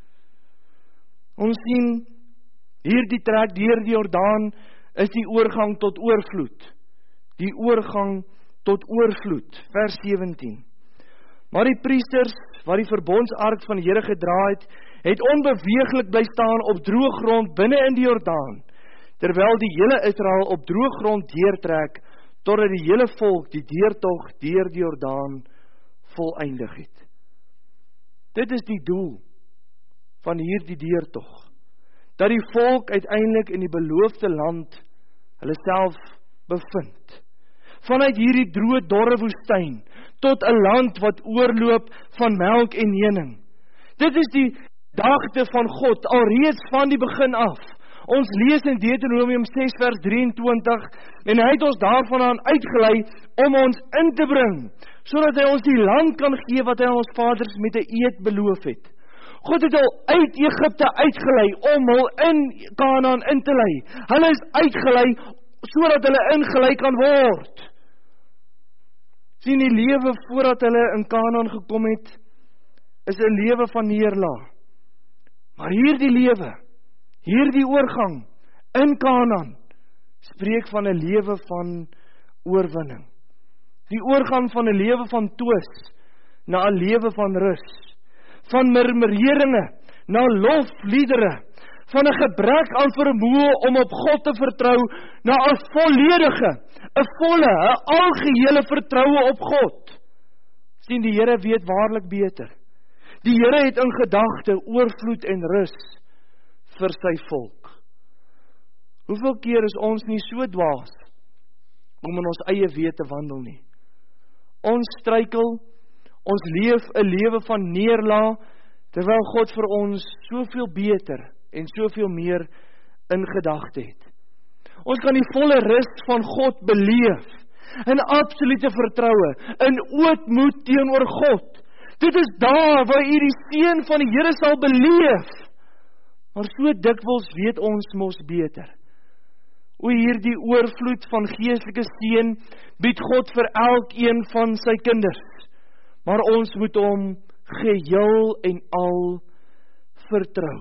Ons sien, hierdie trek deur die Jordaan is die oorgang tot oorvloed. Die oorgang tot oorvloed, vers sewentien. Maar die priesters, wat die verbondsark van die Here gedra het, het onbeweeglik bly staan op droë grond binne in die Jordaan, terwyl die hele Israel op droë grond deurtrek, totdat die hele volk die deurtog deur die Jordaan volëindig het. Dit is die doel van hierdie deurtog, dat die volk uiteindelik in die beloofde land hulle self bevind. Vanuit hierdie droë dorre woestyn tot 'n land wat oorloop van melk en honing. Dit is die gedagte van God alreeds van die begin af. Ons lees in Deuteronomium ses vers drieëntwintig en hy het ons daarvandaan uitgelei om ons in te bring, sodat hy ons die land kan gee wat hy ons vaders met 'n eed beloof het. God het al uit Egipte uitgelei om hul in Kanaan in te lei. Hulle is uitgelei sodat hulle ingelei kan word. Sien, die lewe voordat hulle in Kanaan gekom het, is 'n lewe van neerlaag. Maar hierdie lewe, hierdie oorgang in Kanaan, spreek van 'n lewe van oorwinning. Die oorgang van 'n lewe van twis na 'n lewe van rus, van murmureringe na lofliedere, van 'n gebrek aan vermoë om op God te vertrou na 'n volledige, 'n volle, 'n algehele vertroue op God. Sien, die Here weet waarlik beter. Die Here het in gedagte oorvloed en rus vir sy volk. Hoeveel keer is ons nie so dwaas om in ons eie weë te wandel nie? Ons struikel, ons leef 'n lewe van neerlaag, terwyl God vir ons soveel beter en soveel meer in gedagte het. Ons kan die volle rus van God beleef, in absolute vertroue, in ootmoed teenoor God. Dit is daar waar u die seën van die Here sal beleef. Maar so dikwels weet ons mos beter. O, hierdie oorvloed van geestelike seën bied God vir elkeen van sy kinders. Maar ons moet hom geheel en al vertrou.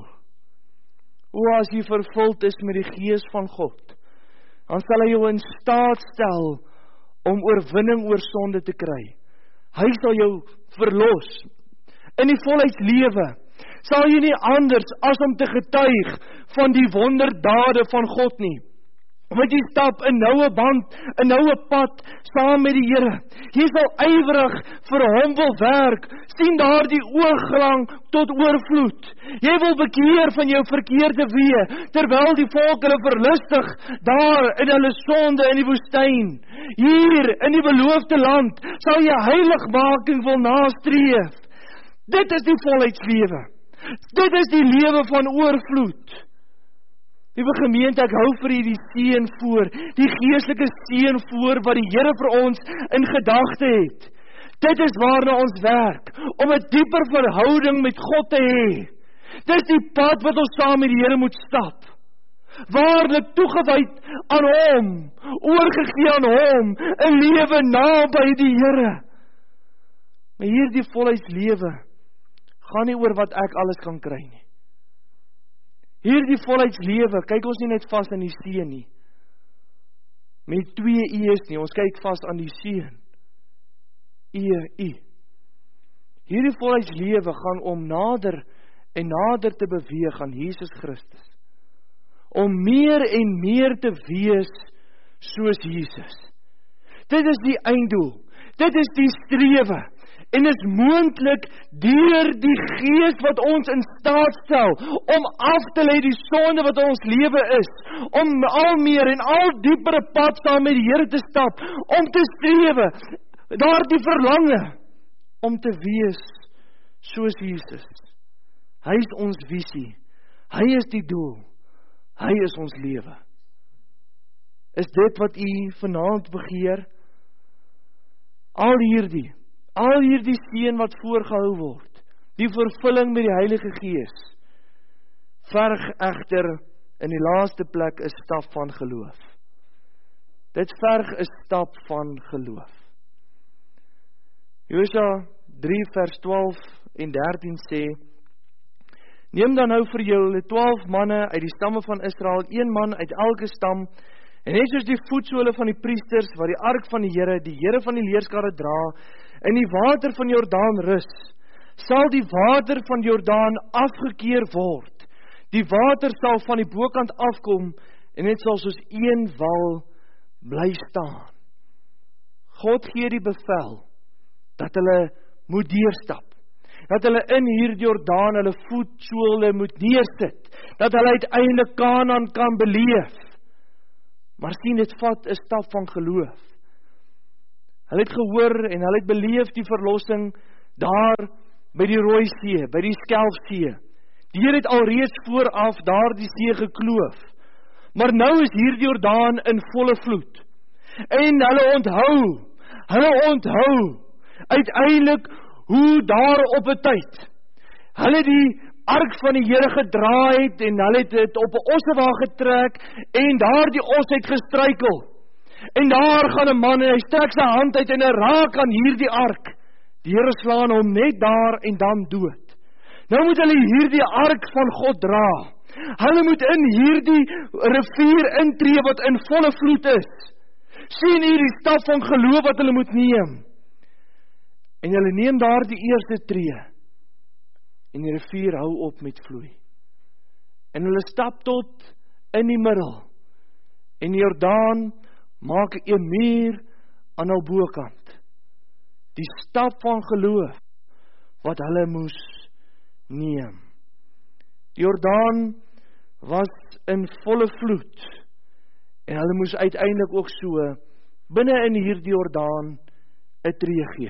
O, as jy vervuld is met die Gees van God, dan sal hy jou in staat stel om oorwinning oor sonde te kry. Hy sal jou verlos. In die volheidslewe sal jy nie anders as om te getuig van die wonderdade van God nie. Want jy stap 'n noue band, 'n noue pad saam met die Here. Jy sal ywerig vir hom wil werk, sien daar die oorgang tot oorvloed. Jy wil bekeer van jou verkeerde weë, terwyl die volk hulle verlustig daar in hulle sonde in die woestyn. Hier in die beloofde land sal jy heiligmaking wil nastreef. Dit is die volheidslewe. Dit is die lewe van oorvloed. Liewe gemeente, ek hou vir u die seën voor, die geestelike seën voor wat die Here vir ons in gedagte het. Dit is waarna ons werk, om 'n dieper verhouding met God te hê. Dit is die pad wat ons saam met die Here moet stap. Waarlik toegewyd aan hom, oorgegee aan hom, 'n lewe naby die Here. Maar hierdie volheidslewe gaan nie oor wat ek alles kan kry nie. Hierdie volheidslewe, kyk ons nie net vas aan die seën nie. Met twee e's nie, ons kyk vas aan die seën. E, I. Hierdie volheidslewe gaan om nader en nader te beweeg aan Jesus Christus. Om meer en meer te wees soos Jesus. Dit is die einddoel. Dit is die strewe. En is moontlik deur die Gees wat ons in staat stel om af te lei die sonde wat ons lewe is, om al meer en al diepere pad saam met die Here te stap, om te strewe, daardie verlange om te wees soos Jesus. Hy is ons visie. Hy is die doel. Hy is ons lewe. Is dit wat u vanaand begeer? Al hierdie Al hierdie seën wat voorgehou word, die vervulling met die Heilige Gees, verg egter in die laaste plek 'n stap van geloof. Dit verg 'n stap van geloof. Josua drie vers twaalf en dertien sê: Neem dan nou vir julle twaalf manne uit die stamme van Israel, een man uit elke stam, en net soos die voetsole van die priesters wat die ark van die Here, die Here van die leerskare dra, in die water van Jordaan rus, sal die water van Jordaan afgekeer word. Die water sal van die bokant afkom, en dit sal soos een wal bly staan. God gee die bevel, dat hulle moet deurstap, dat hulle in hierdie Jordaan hulle voetsole moet neersit, dat hulle uiteindelik Kanaan kan beleef. Maar sien, dit vat 'n stap van geloof. Hulle het gehoor en hulle het beleef die verlossing daar by die Rooi See, by die Skelfsee. Die Here het alreeds vooraf daar die see gekloof. Maar nou is hierdie Jordaan in volle vloed. En hulle onthou, hulle onthou, uiteindelik hoe daar op 'n tyd, hulle die ark van die Here gedra het, en hulle het dit op 'n ossewa getrek, en daar die os het gestruikel. En daar gaan 'n man en hy strek sy hand uit en hy raak aan hierdie ark. Die Here slaan hom net daar en dan dood. Nou moet hulle hierdie ark van God dra. Hulle moet in hierdie rivier intree wat in volle vloed is. Sien hier die stap van geloof wat hulle moet neem. En hulle neem daar die eerste tree. En die rivier hou op met vloei. En hulle stap tot in die middel. En die Jordaan maak 'n muur aan hul bokant. Die stap van geloof wat hulle moes neem. Die Jordaan was in volle vloed. En hulle moes uiteindelik ook so binne in hierdie Jordaan 'n tree gee.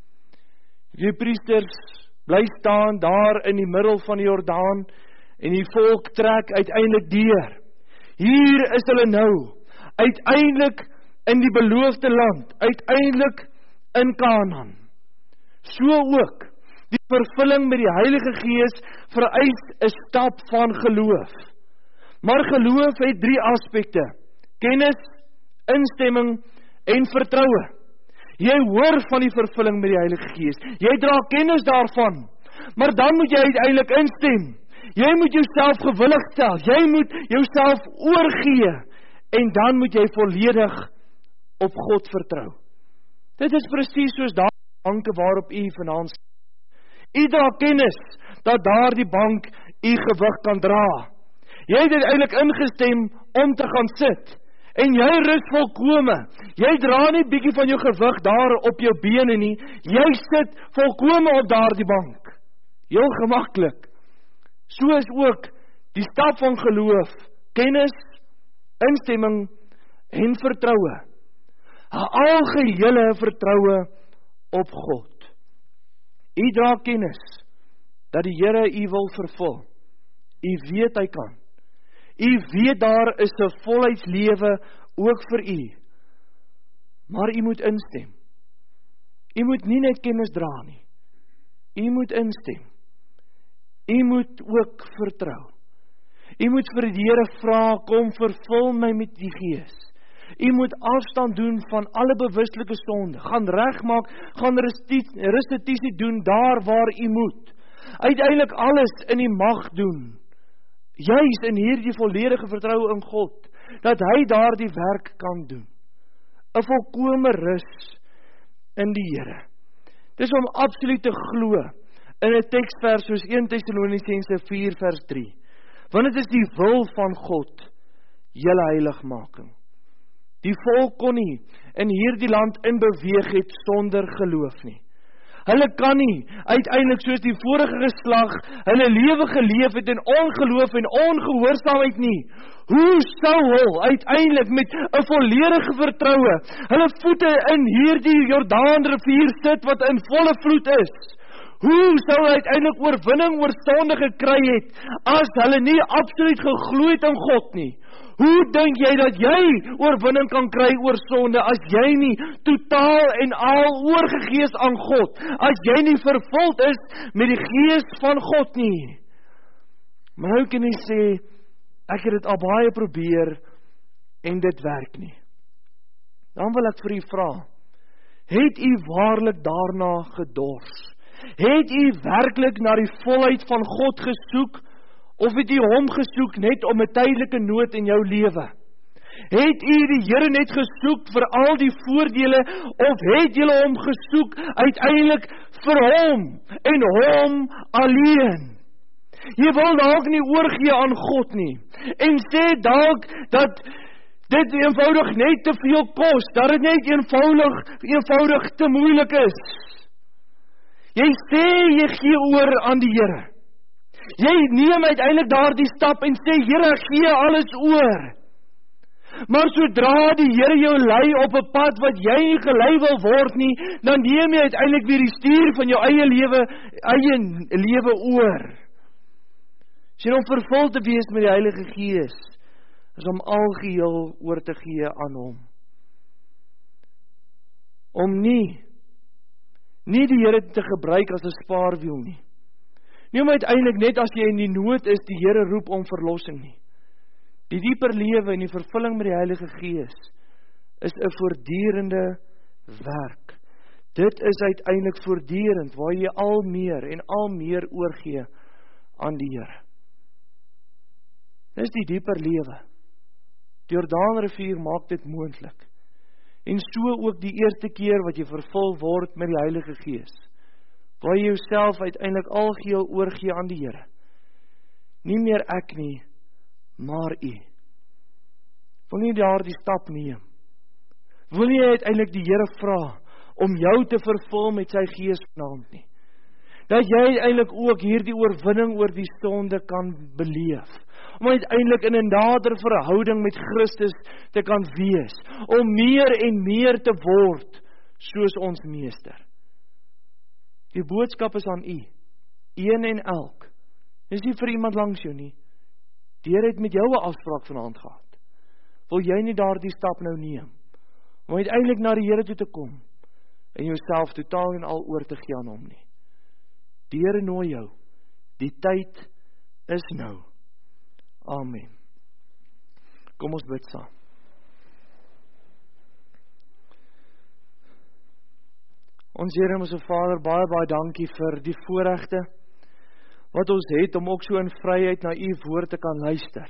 Die priesters bly staan daar in die middel van die Jordaan en die volk trek uiteindelik deur. Hier is hulle nou, uiteindelik in die beloofde land, uiteindelik in Kanaan. So ook, die vervulling met die Heilige Gees vereis 'n stap van geloof. Maar geloof het drie aspekte: kennis, instemming en vertroue. Jy hoor van die vervulling met die Heilige Gees. Jy dra kennis daarvan. Maar dan moet jy uiteindelik instem. Jy moet jouself gewillig stel. Jy moet jouself oorgee. En dan moet jy volledig op God vertrou. Dit is presies soos daar banke waarop u vanaand staan. U dra kennis dat daar die bank u gewig kan dra. Jy het uiteindelik ingestem om te gaan sit. En jy rus volkome. Jy dra nie bietjie van jou gewig daar op jou bene nie. Jy sit volkome op daardie bank. Heel gemaklik. So is ook die stap van geloof, kennis, instemming en vertroue. 'n Algehele vertroue op God. U dra kennis dat die Here u wil vervul. U weet hy kan. U weet daar is 'n volheidslewe ook vir u. Maar u moet instem. U moet nie net kennis dra nie. U moet instem. U moet ook vertrou. U moet vir die Here vra, kom vervul my met die Gees. U moet afstand doen van alle bewustelike sonde. Gaan regmaak, gaan restituisie doen daar waar u moet. Uiteindelik alles in die mag doen. Juis in hierdie volledige vertroue in God, dat hy daar die werk kan doen. 'n Volkome rus in die Here. Dis om absoluut te glo in 'n teksvers soos eerste Tessalonisense vier vers drie. Want dit is die wil van God, julle heiligmaking. Die volk kon nie in hierdie land in beweeg het sonder geloof nie. Hulle kan nie uiteindelik soos die vorige geslag hulle lewe geleef het in ongeloof en ongehoorsaamheid nie. Hoe sou hulle uiteindelik met 'n volledige vertroue hulle voete in hierdie Jordaanrivier sit wat in volle vloed is? Hoe sou hulle uiteindelik oorwinning oor sonde gekry het as hulle nie absoluut geglo het in God nie? Hoe dink jy dat jy oorwinning kan kry oor sonde as jy nie totaal en al oorgegee is aan God, as jy nie vervuld is met die Gees van God nie? Maar nou kan jy sê, ek het dit al baie probeer en dit werk nie. Dan wil ek vir u vra, het u waarlik daarna gedors? Het u werklik na die volheid van God gesoek? Of het u hom gesoek net om 'n tydelike nood in jou lewe? Het u die Here net gesoek vir al die voordele, of het jy hom gesoek uiteindelik vir hom en hom alleen? Jy wil dalk nie oorgee aan God nie, en sê dalk dat dit eenvoudig net te veel kos, dat dit net eenvoudig, eenvoudig te moeilik is. Jy sê jy gee oor aan die Here. Jy neem uiteindelik daardie stap en sê, Here, gee alles oor. Maar sodra die Here jou lei op 'n pad wat jy nie gelei wil word nie, dan neem jy uiteindelik weer die stuur van jou eie lewe, eie lewe oor. Sien, om vervul te wees met die Heilige Gees, is om algeheel oor te gee aan hom. Om nie, nie die Here te gebruik as 'n spaarwiel nie. Nie om uiteindelik net as jy in die nood is, die Here roep om verlossing nie. Die dieper lewe en die vervulling met die Heilige Gees is 'n voortdurende werk. Dit is uiteindelik voortdurend waar jy al meer en al meer oorgee aan die Here. Dis die dieper lewe. Die Jordaanrivier maak dit moontlik. En so ook die eerste keer wat jy vervul word met die Heilige Gees, waar jy jouself uiteindelik algeheel oorgee aan die Here. Nie meer ek nie, maar U. Wil nie daar die stap neem. Wil nie uiteindelik die Here vra om jou te vervul met sy Gees vanaand nie. Dat jy uiteindelik ook hierdie oorwinning oor die sonde kan beleef. Om uiteindelik in 'n nader verhouding met Christus te kan wees. Om meer en meer te word soos ons Meester. Die boodskap is aan U. Een en elk. Dis nie vir iemand langs jou nie. Die Here het met jou 'n afspraak vanaand gehad. Wil jy nie daardie stap nou neem? Om uiteindelik na die Here toe te kom. En jouself totaal en al oor te gee aan hom nie. Die Here nooi jou. Die tyd is nou. Amen. Kom ons bid saam. Ons Here, ons Vader, baie baie dankie vir die voorregte wat ons het om ook so in vryheid na U woord te kan luister.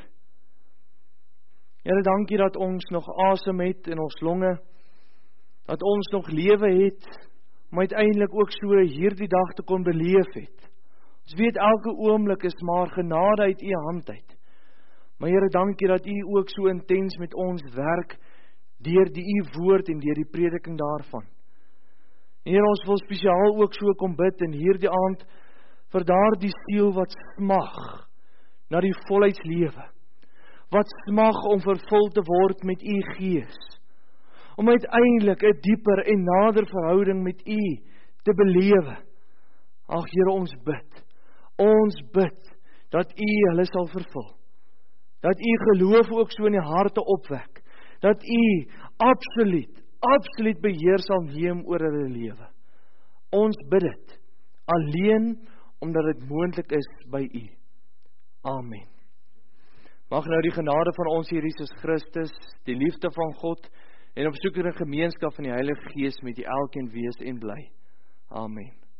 Here, dankie dat ons nog asem het in ons longe, dat ons nog lewe het, om uiteindelik ook so hierdie dag te kon beleef het. Ons weet elke oomblik is maar genade uit U hand uit. Maar Here, dankie dat U ook so intens met ons werk, deur die U woord en deur die prediking daarvan. Here, ons wil spesiaal ook so kom bid in hierdie aand, vir daardie siel wat smag, na die volheidslewe, wat smag om vervul te word met U Gees, om uiteindelik 'n dieper en nader verhouding met U te belewe. Ag Here, ons bid, ons bid, dat U hulle sal vervul, dat U geloof ook so in die harte opwek, dat U absoluut, absoluut beheer sal neem oor hulle lewe. Ons bid dit, alleen omdat dit moontlik is by U. Amen. Mag nou die genade van ons Here Jesus Christus, die liefde van God, en opsoekende gemeenskap van die Heilige Gees met die elkeen wees en bly. Amen.